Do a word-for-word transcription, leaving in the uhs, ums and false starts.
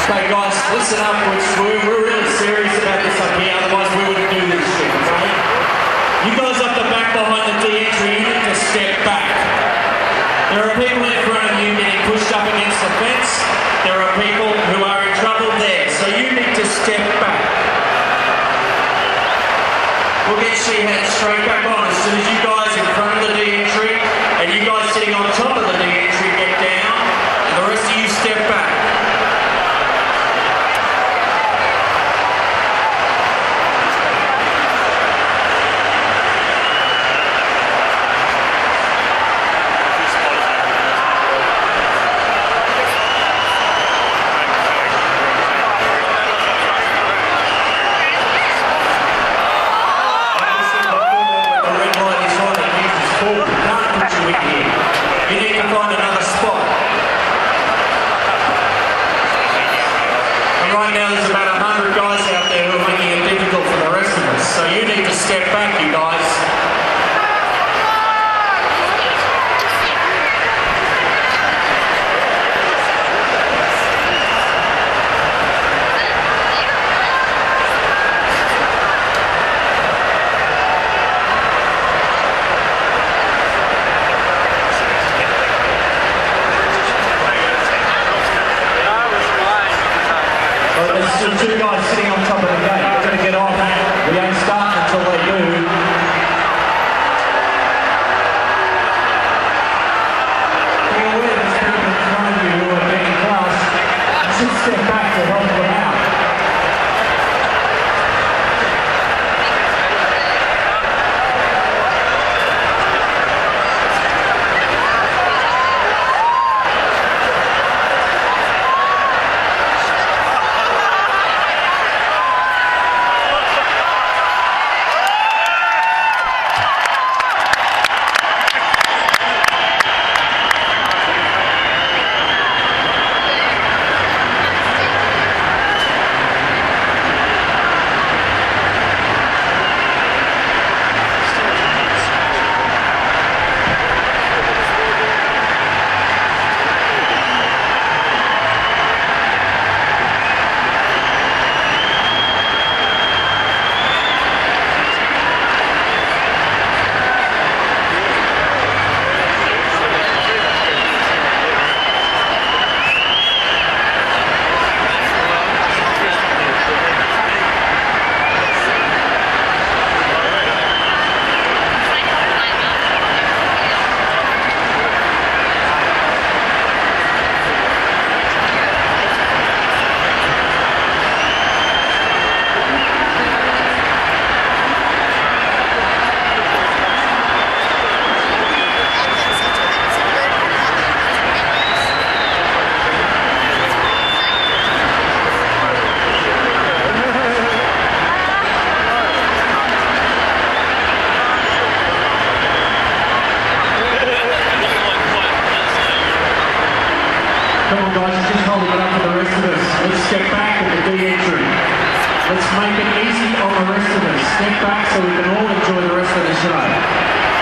Okay guys, listen up, we're, we're really serious about this up here, otherwise we wouldn't do this shit, okay? You guys up the back behind the de-entry, you need to step back. There are people in front of you getting pushed up against the fence. There are people who are in trouble there, so you need to step back. We'll get Sheehan straight back on as soon as you guys in front of the de-entry and you guys sitting on top of the de-entry get down, and the rest of you step back. You need to find another spot. And right now there's about a hundred guys out there who are making it difficult for the rest of us. So you need to step back, you guys. There's still two guys sitting on top of the gate. We're going to get off. We ain't starting until they do. Be aware there's people in front of you who are being classed. You should step back to help them out. Come on guys, just holding it up for the rest of us. Let's step back at the de-entry. Let's make it easy on the rest of us. Step back so we can all enjoy the rest of the show.